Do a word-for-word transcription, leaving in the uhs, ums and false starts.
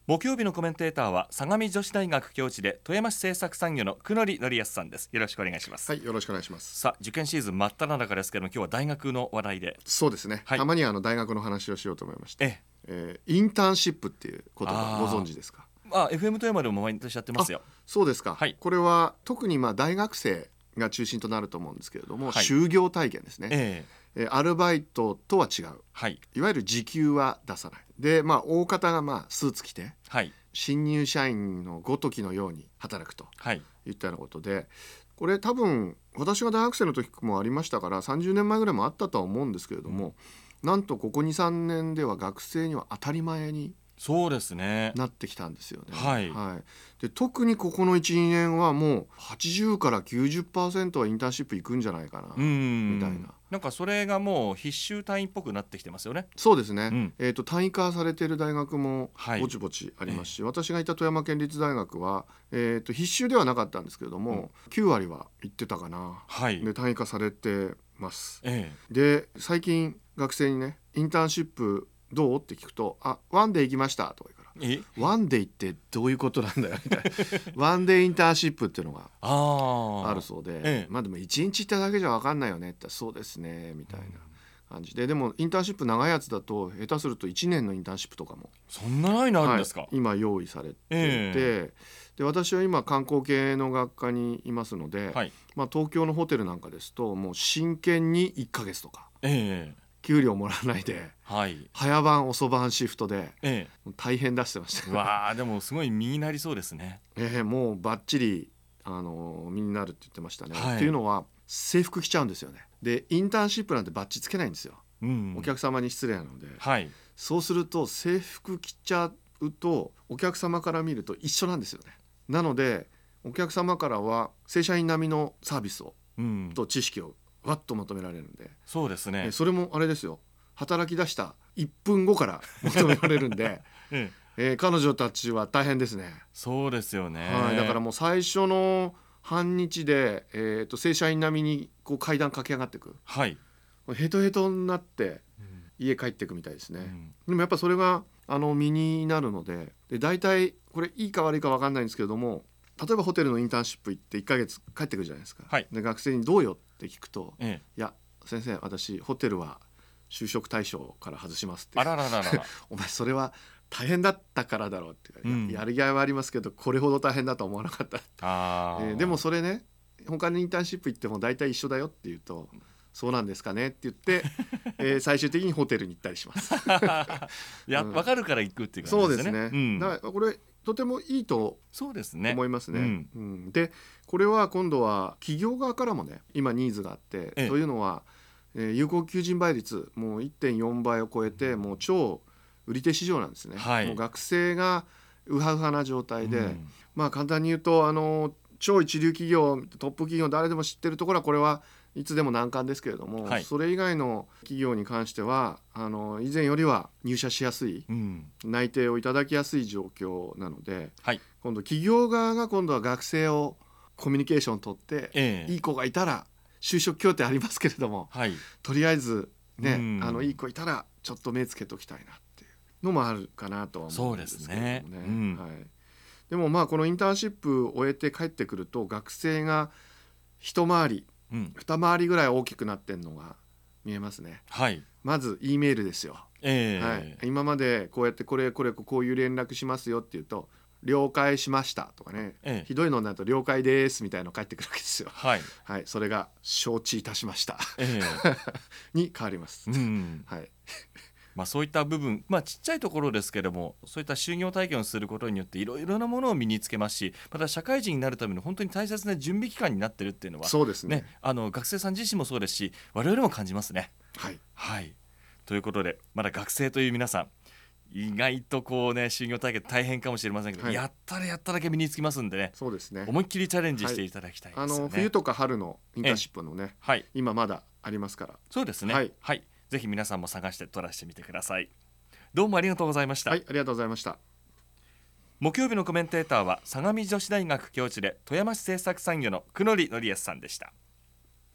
木曜日のコメンテーターは相模女子大学教授で富山市政策産業の久野利則康さんです。よろしくお願いします。 はい、よろしくお願いします。 さあ、受験シーズン真っ只中ですけども、今日は大学の話題で。 そうですね、 はい、 たまにはあの大学の話をしようと思いまして、 ええー、インターンシップっていう言葉ご存知ですか？ あ、エフエム 富山でも毎年やってますよ。 そうですか、 はい、 これは特にまあ大学生が中心となると思うんですけれども、 はい、 就業体験ですね、 ええー、アルバイトとは違う、 はい、 いわゆる時給は出さないで、まあ、大方がまあスーツ着て、 はい、 新入社員のごときのように働くといったようなことで、これ多分私が大学生の時もありましたからさんじゅうねんまえぐらいもあったとは思うんですけれども、うん、なんとここ にさんねんでは学生には当たり前にそうですねなってきたんですよね。 はいはい、で特にここの いちにねんはもうはちじゅうから きゅうじゅっパーセント はインターンシップ行くんじゃないかなみたいな。 なんかそれがもう必修単位っぽくなってきてますよね。 そうですね、 うん、 えーと、単位化されている大学もはい、 ぼちぼちありますし、 えー、 私がいた富山県立大学は、えーと、必修ではなかったんですけれども、うん、きゅうわりは行ってたかな、 はい、 で単位化されてます、 えー、 で最近学生にねインターンシップどうって聞くと、あ、ワンデー行きましたとか言うから、 えワンデーってどういうことなんだよみたいなワンデーインターンシップっていうのがあるそうで、 ええ、 まあでもいちにち行っただけじゃ分かんないよねってそうですねみたいな感じで、でもインターンシップ長いやつだと下手するといちねんのインターンシップとかもそんな長いのあるんですか？ はい、今用意されていて、 えで私は今観光系の学科にいますので、 はい、 まあ、東京のホテルなんかですともう真剣にいっかげつとか、 ええ、 給料もらわないで、はい、早番遅番シフトで、ええ、大変出してましたわあ、でもすごい身になりそうですね。 えー、もうバッチリ、あのー、身になるって言ってましたね、はい、っていうのは制服着ちゃうんですよね。でインターンシップなんてバッジつけないんですよ、うん、お客様に失礼なので、はい、そうすると制服着ちゃうとお客様から見ると一緒なんですよね。なのでお客様からは正社員並みのサービスを、うん、と知識をわっと求められるんで、 そうですね、 それもあれですよ、働き出したいっぷんごから求められるんで、ええー、彼女たちは大変ですね。 そうですよね、 はい、だからもう最初の半日で、えー、と正社員並みにこう階段駆け上がっていく、はい、ヘトヘトになって家帰っていくみたいですね、うん、でもやっぱそれがあの身になるので、で大体これいいか悪いか分かんないんですけれども、例えばホテルのインターンシップ行っていっかげつ帰ってくるじゃないですか、はい、で学生にどうよって聞くと、ええ、いや先生私ホテルは就職対象から外しますって、 あらららららお前それは大変だったからだろうって、うん、やる気はありますけどこれほど大変だとは思わなかったあ、えー、でもそれね他のインターンシップ行っても大体一緒だよって言うと、そうなんですかねって言って、えー、最終的にホテルに行ったりしますや、うん、分かるから行くっていう感じですね。 そうですね、うん、だからこれとてもいいと思いますね。うんうん、でこれは今度は企業側からもね今ニーズがあって、ええ、というのは、えー、有効求人倍率もう いってんよん 倍を超えてもう超売り手市場なんですね、はい、もう学生がウハウハな状態で、うん、まあ簡単に言うとあの超一流企業トップ企業誰でも知ってるところはこれはいつでも難関ですけれども、はい、それ以外の企業に関してはあの以前よりは入社しやすい、うん、内定をいただきやすい状況なので、はい、今度企業側が今度は学生をコミュニケーション取って、ええ、いい子がいたら就職協定ありますけれども、はい、とりあえずね、うん、あのいい子いたらちょっと目つけときたいなっていうのもあるかなとは思うんですけどもね。そうですね、うん、はい、でもまあこのインターンシップを終えて帰ってくると学生が一回り、うん、二回りぐらい大きくなってんのが見えますね、はい、まず E メールですよ、えーはい、今までこうやってこれこれこういう連絡しますよって言うと了解しましたとかね、えー、ひどいのになると了解ですみたいなの返ってくるわけですよ、はいはい、それが承知いたしました、えー、に変わります、うんはいまあ、そういった部分、まあ、ちっちゃいところですけどもそういった就業体験をすることによっていろいろなものを身につけますし、また社会人になるための本当に大切な準備期間になっているっていうのはそうですね、 ね、あの学生さん自身もそうですし我々も感じますね。 はい、 はい、ということでまだ学生という皆さん意外とこうね就業体験大変かもしれませんけど、はい、やったらやっただけ身につきますんでね、 そうですね、 思いっきりチャレンジしていただきたいですよね、はい、あの冬とか春のインターンシップのね、はい、今まだありますから。 そうですね、はい、はい、ぜひ皆さんも探して取らせてみてください。どうもありがとうございました。 はい、ありがとうございました。 木曜日のコメンテーターは相模女子大学教授で富山市政策産業の久野利則康さんでした。